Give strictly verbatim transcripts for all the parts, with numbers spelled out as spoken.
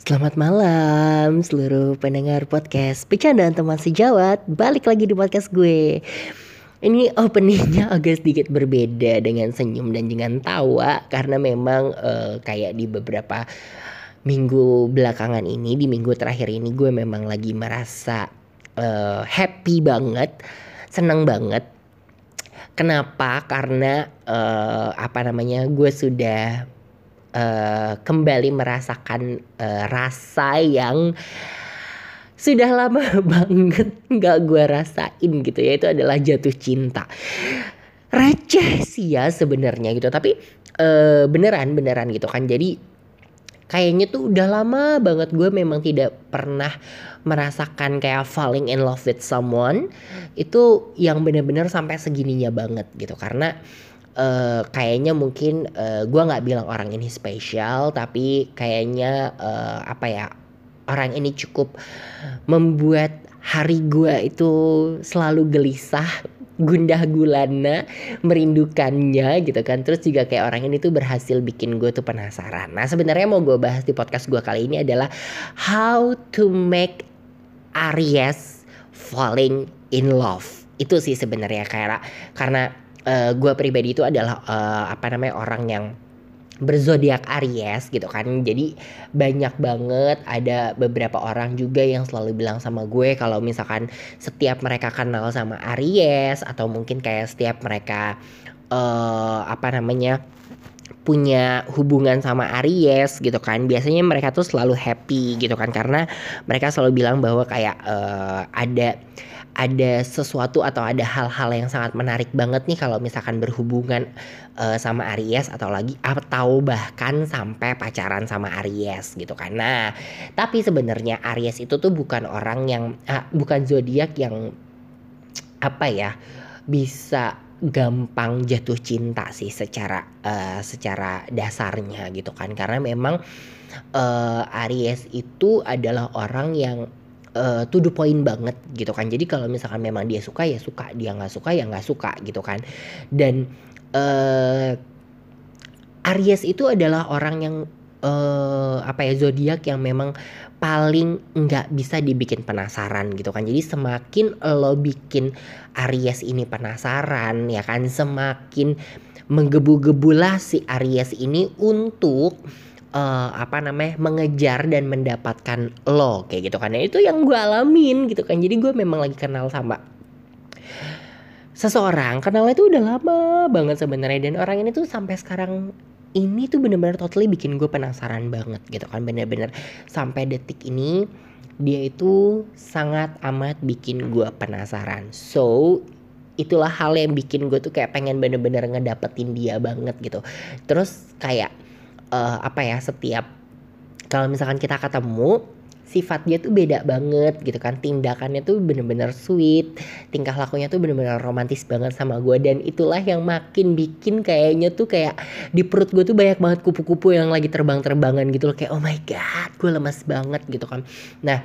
Selamat malam seluruh pendengar podcast Bercandaan Teman Sejawat. Balik lagi di podcast gue. Ini openingnya agak sedikit berbeda dengan senyum dan dengan tawa. Karena memang uh, kayak di beberapa minggu belakangan ini, di minggu terakhir ini gue memang lagi merasa uh, happy banget, seneng banget. Kenapa? Karena uh, apa namanya gue sudah uh, kembali merasakan uh, rasa yang sudah lama banget nggak gue rasain gitu ya. Itu adalah jatuh cinta. Receh sih ya sebenarnya gitu, tapi uh, beneran beneran gitu kan. Jadi kayaknya tuh udah lama banget gue memang tidak pernah merasakan kayak falling in love with someone itu yang bener-bener sampai segininya banget gitu. Karena uh, kayaknya mungkin uh, gue nggak bilang orang ini spesial, tapi kayaknya uh, apa ya, orang ini cukup membuat hari gue itu selalu gelisah, gundah gulana, merindukannya gitu kan. Terus juga kayak orang ini tuh berhasil bikin gue tuh penasaran. Nah sebenarnya mau gue bahas di podcast gue kali ini adalah how to make Aries falling in love. Itu sih sebenarnya kayak karena uh, gue pribadi itu adalah uh, apa namanya orang yang berzodiak Aries gitu kan. Jadi banyak banget, ada beberapa orang juga yang selalu bilang sama gue kalau misalkan setiap mereka kenal sama Aries, atau mungkin kayak setiap mereka uh, apa namanya punya hubungan sama Aries gitu kan, biasanya mereka tuh selalu happy gitu kan. Karena mereka selalu bilang bahwa kayak uh, ada ada sesuatu atau ada hal-hal yang sangat menarik banget nih kalau misalkan berhubungan uh, sama Aries, atau lagi atau bahkan sampai pacaran sama Aries gitu kan. Nah, tapi sebenarnya Aries itu tuh bukan orang yang uh, bukan zodiak yang apa ya, bisa gampang jatuh cinta sih secara uh, secara dasarnya gitu kan. Karena memang uh, Aries itu adalah orang yang uh, to the point banget gitu kan. Jadi kalau misalkan memang dia suka ya suka, dia nggak suka ya nggak suka gitu kan. Dan uh, Aries itu adalah orang yang uh, apa ya, zodiak yang memang paling nggak bisa dibikin penasaran gitu kan. Jadi semakin lo bikin Aries ini penasaran ya kan, semakin menggebu-gebulah si Aries ini untuk uh, apa namanya, mengejar dan mendapatkan lo kayak gitu kan. Nah, itu yang gue alamin gitu kan. Jadi gue memang lagi kenal sama seseorang, kenalnya tuh udah lama banget sebenarnya, dan orang ini tuh sampai sekarang ini tuh bener-bener totally bikin gue penasaran banget gitu kan. Bener-bener sampai detik ini dia itu sangat amat bikin gue penasaran. So itulah hal yang bikin gue tuh kayak pengen bener-bener ngedapetin dia banget gitu. Terus kayak uh, apa ya, setiap kalau misalkan kita ketemu, sifat dia tuh beda banget gitu kan. Tindakannya tuh bener-bener sweet, tingkah lakunya tuh bener-bener romantis banget sama gue. Dan itulah yang makin bikin kayaknya tuh kayak di perut gue tuh banyak banget kupu-kupu yang lagi terbang-terbangan gitu loh. Kayak oh my god, gue lemas banget gitu kan. Nah,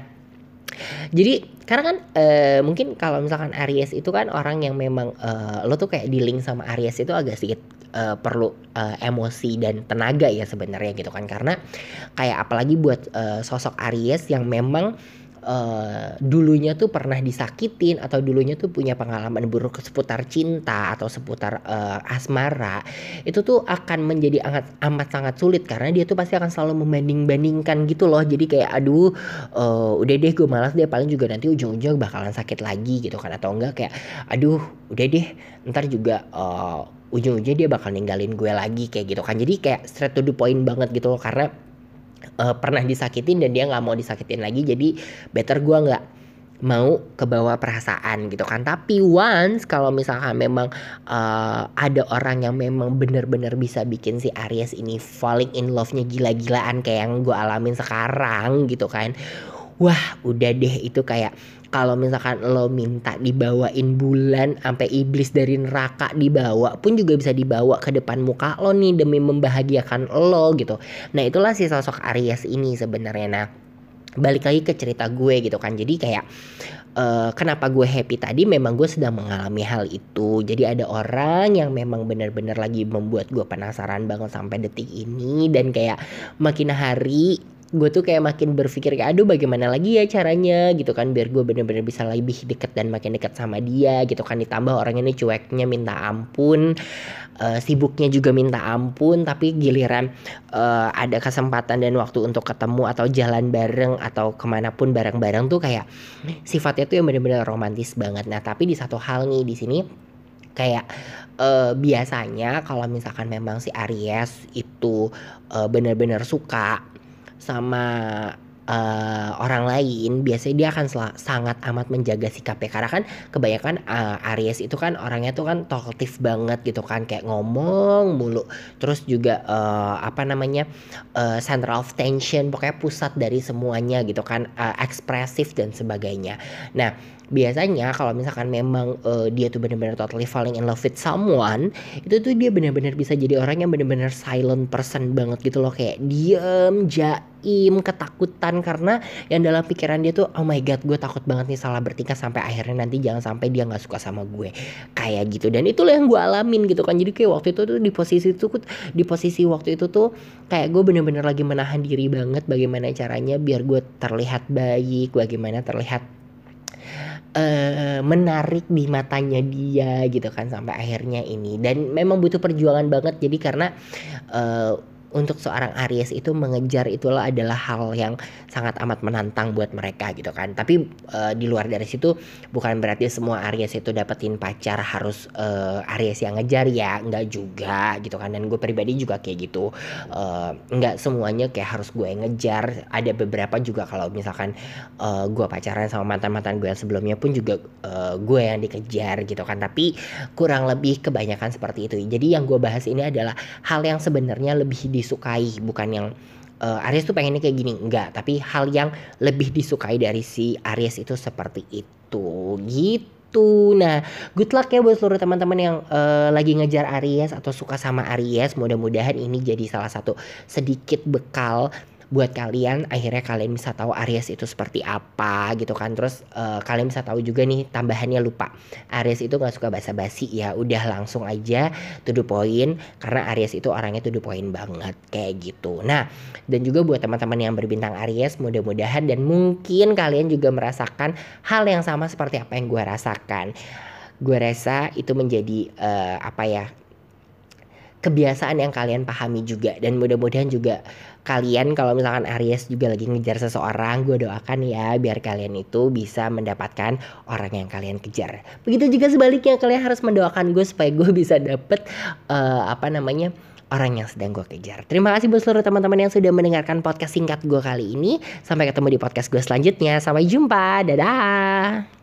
jadi karena kan uh, mungkin kalau misalkan Aries itu kan orang yang memang uh, lo tuh kayak di link sama Aries itu agak sedikit uh, perlu uh, emosi dan tenaga ya sebenarnya gitu kan. Karena kayak apalagi buat uh, sosok Aries yang memang uh, dulunya tuh pernah disakitin, atau dulunya tuh punya pengalaman buruk seputar cinta atau seputar uh, asmara, itu tuh akan menjadi amat, amat sangat sulit. Karena dia tuh pasti akan selalu membanding-bandingkan gitu loh. Jadi kayak aduh uh, udah deh gue malas deh, paling juga nanti ujung-ujung bakalan sakit lagi gitu kan. Atau enggak kayak aduh udah deh ntar juga uh, ujung-ujungnya dia bakal ninggalin gue lagi kayak gitu kan. Jadi kayak straight to the point banget gitu loh. Karena Uh, pernah disakitin dan dia nggak mau disakitin lagi, jadi better gue nggak mau kebawa perasaan gitu kan. Tapi once kalau misalkan memang uh, ada orang yang memang benar-benar bisa bikin si Aries ini falling in love-nya gila-gilaan kayak yang gue alamin sekarang gitu kan, wah udah deh itu kayak kalau misalkan lo minta dibawain bulan sampai iblis dari neraka dibawa pun juga bisa dibawa ke depan muka lo nih demi membahagiakan lo gitu. Nah itulah si sosok Aries ini sebenarnya. Nah balik lagi ke cerita gue gitu kan. Jadi kayak uh, kenapa gue happy tadi, memang gue sedang mengalami hal itu. Jadi ada orang yang memang benar-benar lagi membuat gue penasaran banget sampai detik ini. Dan kayak makin hari gue tuh kayak makin berpikir kayak aduh bagaimana lagi ya caranya gitu kan biar gue bener-bener bisa lebih deket dan makin dekat sama dia gitu kan. Ditambah orang ini cueknya minta ampun, uh, sibuknya juga minta ampun, tapi giliran uh, ada kesempatan dan waktu untuk ketemu atau jalan bareng atau kemanapun bareng-bareng tuh kayak sifatnya tuh yang bener-bener romantis banget. Nah tapi di satu hal nih di sini kayak uh, biasanya kalau misalkan memang si Aries itu uh, bener-bener suka sama eh, orang lain, biasanya dia akan sela- sangat amat menjaga sikapnya karena kan kebanyakan eh, Aries itu kan orangnya tuh kan talkative banget gitu kan, kayak ngomong mulu, terus juga eh, apa namanya eh, center of tension, pokoknya pusat dari semuanya gitu kan, eh, ekspresif dan sebagainya. Nah biasanya kalau misalkan memang eh, dia tuh benar-benar totally falling in love with someone, itu tuh dia benar-benar bisa jadi orang yang benar-benar silent person banget gitu loh, kayak diem, jaim, ketakutan karena yang dalam pikiran dia tuh oh my god gue takut banget nih salah bertingkah sampai akhirnya nanti jangan sampai dia nggak suka sama gue kayak gitu. Dan itulah yang gue alamin gitu kan, jadi kayak waktu itu tuh di posisi itu di posisi waktu itu tuh kayak gue bener-bener lagi menahan diri banget bagaimana caranya biar gue terlihat baik, bagaimana terlihat eh menarik di matanya dia gitu kan sampai akhirnya ini. Dan memang butuh perjuangan banget jadi karena eh untuk seorang Aries itu mengejar itulah adalah hal yang sangat amat menantang buat mereka gitu kan. Tapi eh, di luar dari situ bukan berarti semua Aries itu dapetin pacar harus eh, Aries yang ngejar ya, enggak juga gitu kan. Dan gue pribadi juga kayak gitu, eh, enggak semuanya kayak harus gue yang ngejar. Ada beberapa juga kalau misalkan uh, gue pacaran sama mantan-mantan gue yang sebelumnya pun juga uh, gue yang dikejar gitu kan. Tapi kurang lebih kebanyakan seperti itu. Jadi yang gue bahas ini adalah hal yang sebenarnya lebih disukai, bukan yang uh, Aries tuh pengennya kayak gini, enggak, tapi hal yang lebih disukai dari si Aries itu seperti itu gitu. Nah, good luck ya buat seluruh teman-teman yang uh, lagi ngejar Aries atau suka sama Aries. Mudah-mudahan ini jadi salah satu sedikit bekal buat kalian, akhirnya kalian bisa tahu Aries itu seperti apa gitu kan. Terus uh, kalian bisa tahu juga nih tambahannya, lupa, Aries itu nggak suka basa-basi ya, udah langsung aja to the point karena Aries itu orangnya to the point banget kayak gitu. Nah dan juga buat teman-teman yang berbintang Aries, mudah-mudahan dan mungkin kalian juga merasakan hal yang sama seperti apa yang gue rasakan. Gue rasa itu menjadi uh, apa ya, kebiasaan yang kalian pahami juga. Dan mudah-mudahan juga kalian kalau misalkan Aries juga lagi ngejar seseorang, gue doakan ya biar kalian itu bisa mendapatkan orang yang kalian kejar. Begitu juga sebaliknya, kalian harus mendoakan gue supaya gue bisa dapet uh, apa namanya orang yang sedang gue kejar. Terima kasih buat seluruh teman-teman yang sudah mendengarkan podcast singkat gue kali ini. Sampai ketemu di podcast gue selanjutnya. Sampai jumpa. Dadah.